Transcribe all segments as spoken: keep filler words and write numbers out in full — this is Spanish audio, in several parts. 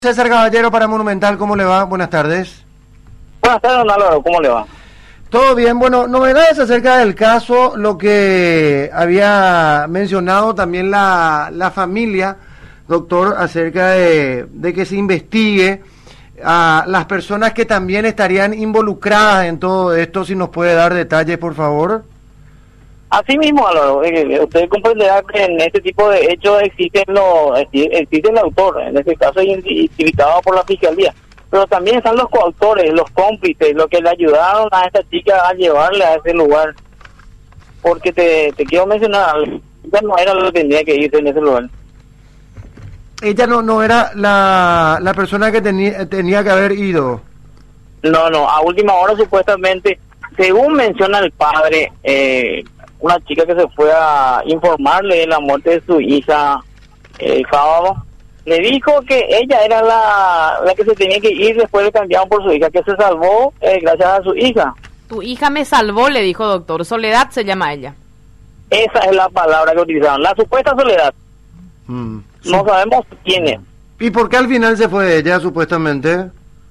César Caballero para Monumental, ¿cómo le va? Buenas tardes. Buenas tardes, don Álvaro, ¿cómo le va? Todo bien, bueno, novedades acerca del caso, lo que había mencionado también la, la familia, doctor, acerca de, de que se investigue a las personas que también estarían involucradas en todo esto, si nos puede dar detalles, por favor. Así mismo, Álvaro, eh, usted comprenderá que en este tipo de hechos existen los, existe el autor, en este caso identificado por la fiscalía, pero también están los coautores, los cómplices, los que le ayudaron a esta chica a llevarle a ese lugar, porque te, te quiero mencionar, ella no era lo que tenía que irse en ese lugar. Ella no no era la, la persona que tenía, tenía que haber ido. No, no, a última hora supuestamente, según menciona el padre, eh, una chica que se fue a informarle de la muerte de su hija el eh, sábado, le dijo que ella era la, la que se tenía que ir, después le cambiaron por su hija, que se salvó eh, gracias a su hija. Tu hija me salvó, le dijo doctor. Soledad se llama ella. Esa es la palabra que utilizaron, la supuesta Soledad. Mm, no sí. Sabemos quién es. ¿Y por qué al final se fue ella, supuestamente?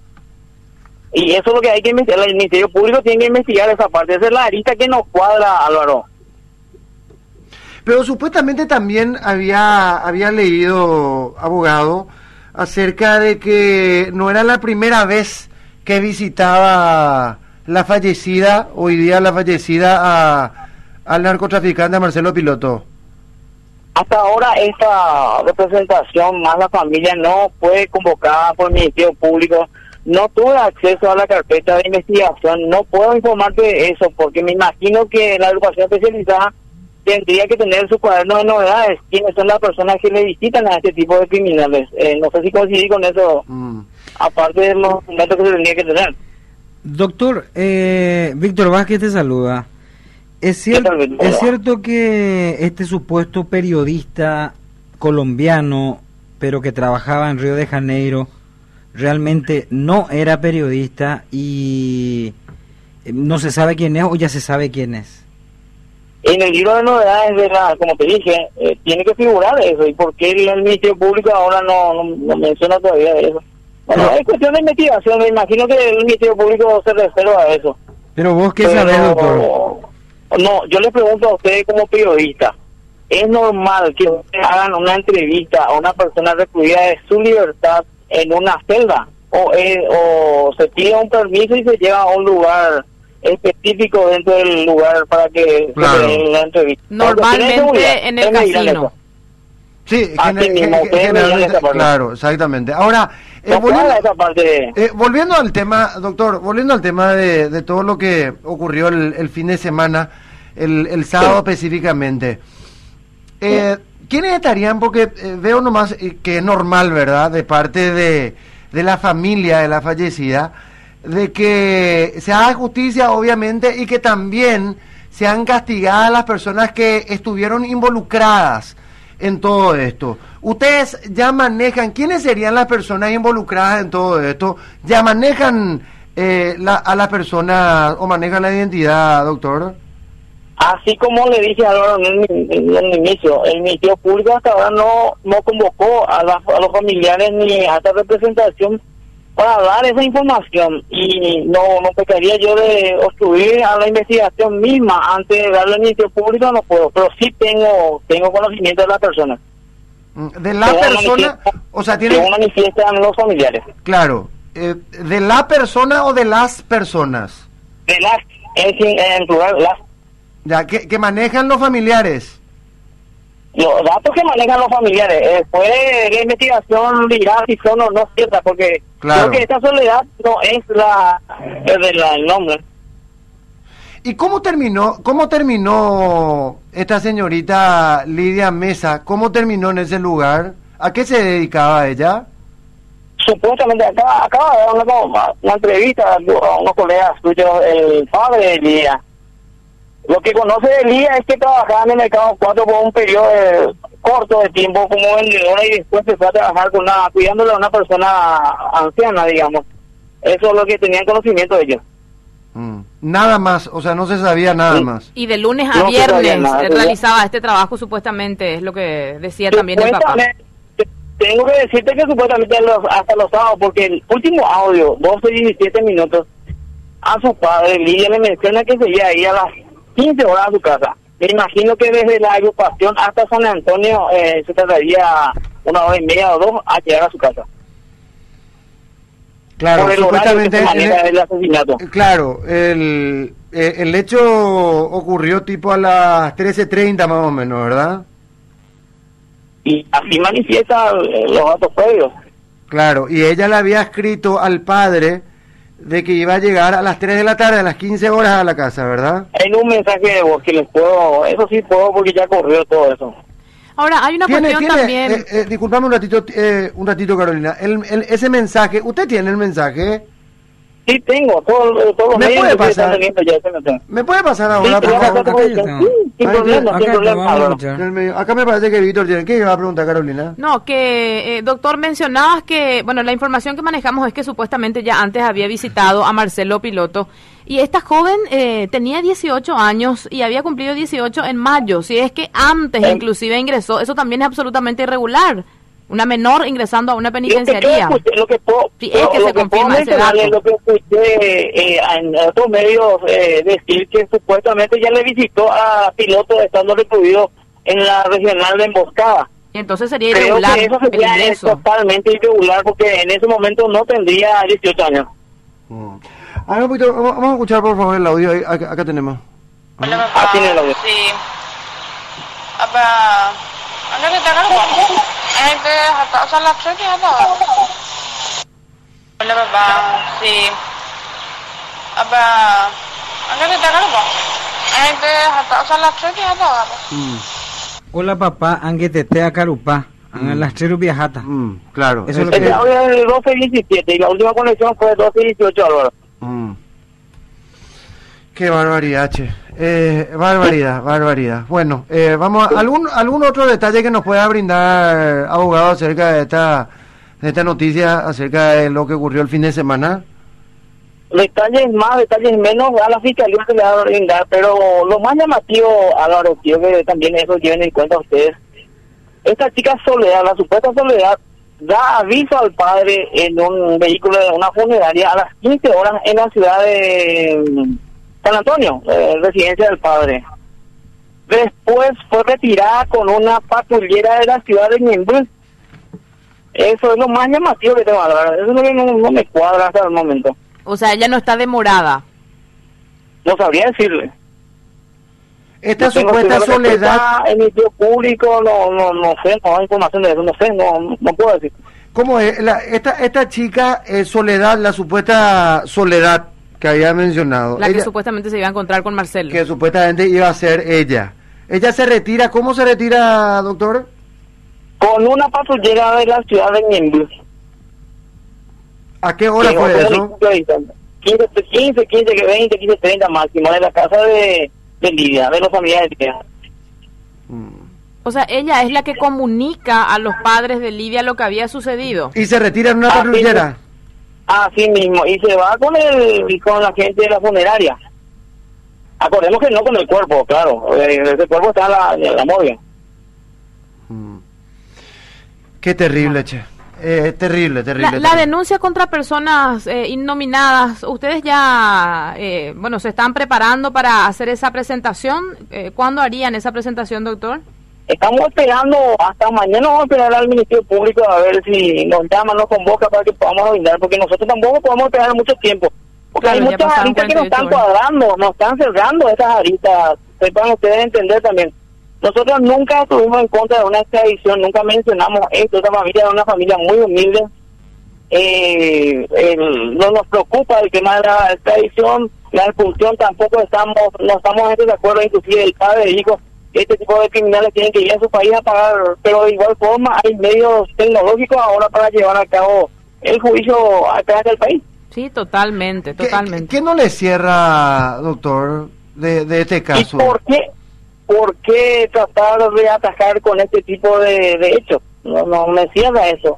Y eso es lo que hay que investigar, el Ministerio Público tiene que investigar esa parte, esa es la arista que nos cuadra, Álvaro. Pero supuestamente también había había leído, abogado, acerca de que no era la primera vez que visitaba la fallecida, hoy día la fallecida, a, al narcotraficante Marcelo Piloto. Hasta ahora esta representación más la familia no fue convocada por el Ministerio Público, no tuve acceso a la carpeta de investigación, no puedo informarte de eso porque me imagino que la agrupación especializada tendría que tener su cuaderno de novedades, quiénes son las personas que le visitan a este tipo de criminales. Eh, no sé si coincidí con eso, mm. aparte de los documentos que se tendría que tener. Doctor, eh, Víctor Vázquez te saluda. ¿Es cierto, ¿Es cierto que este supuesto periodista colombiano, pero que trabajaba en Río de Janeiro, realmente no era periodista y no se sabe quién es o ya se sabe quién es? En el libro de novedades de la, como te dije, eh, tiene que figurar eso. ¿Y por qué el, el Ministerio Público ahora no, no, no menciona todavía eso? Bueno, no. Es cuestión de investigación. Me imagino que el Ministerio Público se reserva a eso. Pero vos qué Pero, sabés, doctor. No, yo le pregunto a ustedes como periodista, ¿es normal que ustedes hagan una entrevista a una persona recluida de su libertad en una celda? O, eh, o se pide un permiso y se lleva a un lugar específico dentro del lugar para que claro. se la entrevista. Normalmente en el casino. Sí, gener, mismo, generalmente, claro, exactamente. Ahora, eh, no volviendo, esa parte. eh, volviendo al tema, doctor, volviendo al tema de, de todo lo que ocurrió el, el fin de semana, el, el sábado sí. específicamente, eh, sí. ¿quiénes estarían? Porque eh, veo nomás eh, que es normal, ¿verdad?, de parte de, de la familia de la fallecida, de que se haga justicia, obviamente, y que también sean castigadas las personas que estuvieron involucradas en todo esto. Ustedes ya manejan, ¿quiénes serían las personas involucradas en todo esto? ¿Ya manejan eh, la, a las personas o manejan la identidad, doctor? Así como le dije a Álvaro en el, en el inicio, el Ministerio Público hasta ahora no, no convocó a, la, a los familiares ni a esta representación para dar esa información, y no no pecaría yo de obstruir a la investigación misma antes de darle al Ministerio Público, no puedo, pero sí tengo tengo conocimiento de la persona. De la persona, o sea, tiene... Según manifiestan los familiares. Claro, eh, ¿de la persona o de las personas? De las, en, en plural, las. Ya, que, que manejan los familiares. Los datos que manejan los familiares, después de la investigación dirá si son o no ciertas, porque claro. creo que esta Soledad no es la, es de la el nombre. ¿Y cómo terminó, cómo terminó esta señorita Lidia Mesa? ¿Cómo terminó en ese lugar? ¿A qué se dedicaba ella? Supuestamente acaba, acaba de dar una, una entrevista a unos colegas suyos, el padre de Lidia. Lo que conoce de Lía es que trabajaba en el mercado cuatro por un periodo de, corto de tiempo como vendedora y después se fue a trabajar con una, cuidándole a una persona anciana, digamos. Eso es lo que tenían conocimiento de ellos. Mm. Nada más, o sea, no se sabía nada sí. más. Y de lunes a no viernes nada, realizaba este trabajo supuestamente, es lo que decía también el papá. tengo que decirte que supuestamente los, hasta los sábados, porque el último audio, doce y diecisiete minutos, a su padre, Lidia, le menciona que se iba ahí a las quince horas a su casa. Me imagino que desde la agrupación hasta San Antonio eh, se tardaría una hora y media o dos a llegar a su casa. Claro, por el supuestamente horario que se maneja el, el asesinato. Claro, el, eh, el hecho ocurrió tipo a las trece treinta más o menos, ¿verdad? Y así manifiesta eh, los datos previos. Claro, y ella le había escrito al padre de que iba a llegar a las tres de la tarde, a las quince horas a la casa, ¿verdad? En un mensaje de voz que les puedo, eso sí puedo porque ya corrió todo eso. Ahora, hay una ¿Tiene, cuestión tiene, también... eh, eh, disculpame un ratito, eh, un ratito, Carolina. El, el, ese mensaje, ¿usted tiene el mensaje? Sí, tengo, todo, todos los ¿Me medios puede que están pasar? teniendo ya ese mensaje. ¿Me puede pasar Sí, ahora, pero por acá favor? te voy a decir, sí, sin Ahí problema, te- sin acá te problema. vamos a Álvaro. escuchar. En el medio. Acá me parece que Víctor tiene. ¿Qué iba a preguntar, Carolina? No, que, eh, doctor, mencionabas que, bueno, la información que manejamos es que supuestamente ya antes había visitado a Marcelo Piloto, y esta joven eh, tenía dieciocho años y había cumplido dieciocho en mayo, si es que antes Eh. inclusive ingresó, eso también es absolutamente irregular, una menor ingresando a una Lo que, yo penitenciaría. escuché, lo que puedo, Sí, es lo- que lo se que puedo confirma ese mencionarle, dato. lo que escuché eh, en otros medios eh, decir que supuestamente ya le visitó a Piloto estando recluido en la regional de Emboscada. Y entonces sería Creo irregular, que eso sería eh, peligroso. totalmente irregular porque en ese momento no tendría dieciocho años. Mm. A ver, un poquito, vamos, vamos a escuchar por favor el audio. Ahí, acá, acá tenemos. Hola papá. Ah, tiene el audio. Sí. Apa, ano kita kan po? Eh, te hata sa laptop ya to. Hola papá. Sí. Apa, ano kita kan po? Eh, te hata sa laptop ya to. Mm, Hola papá, anguetete a carupá, Mm. a las tres viajatas. mm, claro. Eso es lo es- que- El audio es de doce y diecisiete y la última conexión fue doce y dieciocho, Álvaro. Mm. Qué barbaridad, che. Eh, barbaridad, barbaridad. Bueno, eh, vamos a algún algún otro detalle que nos pueda brindar, abogado, acerca de esta de esta noticia, acerca de lo que ocurrió el fin de semana. Detalles más, detalles menos, a la fiscalía se le va a brindar, pero lo más llamativo, Álvaro, quiero que también eso lleven en cuenta ustedes. Esta chica Soledad, la supuesta Soledad, da aviso al padre en un vehículo de una funeraria a las quince horas en la ciudad de mm, San Antonio, eh, residencia del padre. Después fue retirada con una patrullera de la ciudad de Ñemby. Eso es lo más llamativo que tengo, Álvaro. Eso es lo que no, no me cuadra hasta el momento. O sea, ella no está demorada. No sabría decirle. Esta No tengo supuesta seguro que Soledad, está en el sitio público, no, no, no sé, no hay información de eso, no sé, no, no puedo decir. ¿cómo es? La, esta esta chica eh, Soledad, la supuesta Soledad que había mencionado, La que ella- supuestamente se iba a encontrar con Marcelo. que supuestamente iba a ser ella. Ella se retira, ¿cómo se retira, doctor? Con una patrullera de la ciudad de Ñemby. ¿A qué hora que fue otro eso? municipio de distancia. quince, quince, quince, veinte, quince, treinta máximo, de la casa de, de Lidia, de los familiares de Lidia. Mm. O sea, ella es la que comunica a los padres de Lidia lo que había sucedido. Y se retira en una Ah, patrullera. Así mismo, y se va con el con la gente de la funeraria. Acordemos que no con el cuerpo, claro, eh, ese cuerpo está en la, en la morgue. Mm. Qué terrible, che. Eh, terrible, terrible. La, la terrible. denuncia contra personas eh, innominadas, ¿ustedes ya, eh, bueno, se están preparando para hacer esa presentación? Eh, ¿Cuándo harían esa presentación, doctor? Estamos esperando, hasta mañana vamos a esperar al Ministerio Público a ver si nos llaman, nos convoca para que podamos brindar, porque nosotros tampoco podemos esperar mucho tiempo. Porque Claro, hay ya muchas pasaron aristas que nos están cuarenta y ocho horas. cuadrando, nos están cerrando esas aristas, sepan ustedes entender también. Nosotros nunca estuvimos en contra de una extradición, nunca mencionamos esto, esta familia era una familia muy humilde. Eh, el- no nos preocupa el tema de la extradición, la expulsión tampoco estamos, no estamos en de acuerdo, inclusive el padre dijo que este tipo de criminales tienen que ir a su país a pagar, pero de igual forma hay medios tecnológicos ahora para llevar a cabo el juicio acá en el país. Sí, totalmente, ¿Qué, totalmente. qué no le cierra, doctor, de, de este ¿Y caso? por qué, por qué tratar de atacar con este tipo de, de hechos? No, no me cierra eso.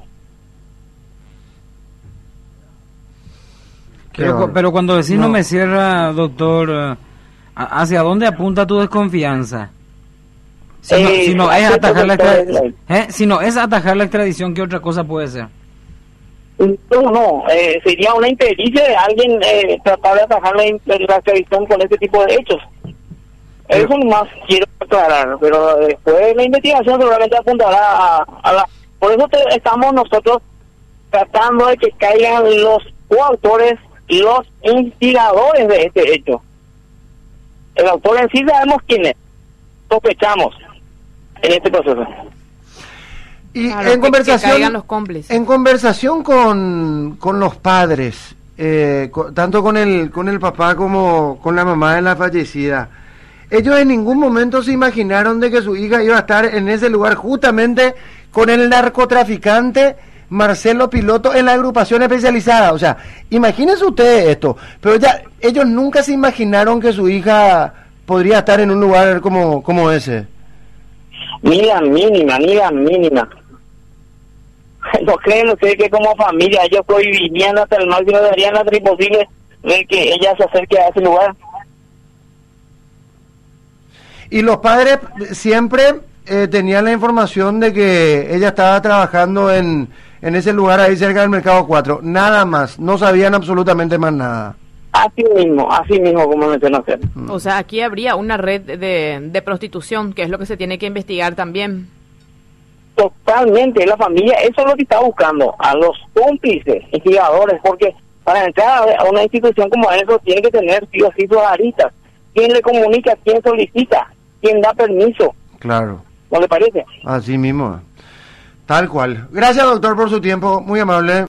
Qué Pero, bárbaro. pero cuando decís no. No. me cierra, doctor, eh, ¿hacia dónde apunta tu desconfianza? Si, no, Eh, si no es acceso atajar la sector extradición, ¿eh? Si no es atajar la extradición, ¿qué otra cosa puede ser? No, no, eh, sería una impericia de alguien eh, tratar de atajar la, la extradición con este tipo de hechos. Pero- Eso nomás quiero aclarar, pero después la investigación seguramente apuntará a, a la... Por eso te- estamos nosotros tratando de que caigan los coautores y los instigadores de este hecho. El autor en sí sabemos quién es, sospechamos en este proceso. Y Claro, en que- que conversación, caigan los cómplices. en conversación con, con los padres, eh, co- tanto con el con el papá como con la mamá de la fallecida, ellos en ningún momento se imaginaron de que su hija iba a estar en ese lugar justamente con el narcotraficante Marcelo Piloto en la agrupación especializada. O sea, imagínense ustedes esto, pero ya ellos nunca se imaginaron que su hija podría estar en un lugar como, como ese. Ni la mínima, ni la mínima. ¿No creen ustedes que como familia ellos prohibirían hasta el máximo, darían hasta lo imposible de que ella se acerque a ese lugar? Y los padres siempre eh, tenían la información de que ella estaba trabajando en, en ese lugar ahí cerca del Mercado cuatro. Nada más, no sabían absolutamente más nada. Así mismo, así mismo como mencionó usted. O sea, aquí habría una red de, de prostitución, que es lo que se tiene que investigar también. Totalmente, la familia, eso es lo que está buscando, a los cómplices, instigadores, porque para entrar a una institución como eso tiene que tener sí o sí sus aristas. ¿Quién le comunica? ¿Quién solicita? ¿Quién da permiso? Claro, ¿No le parece? así mismo. Tal cual. Gracias, doctor, por su tiempo. Muy amable.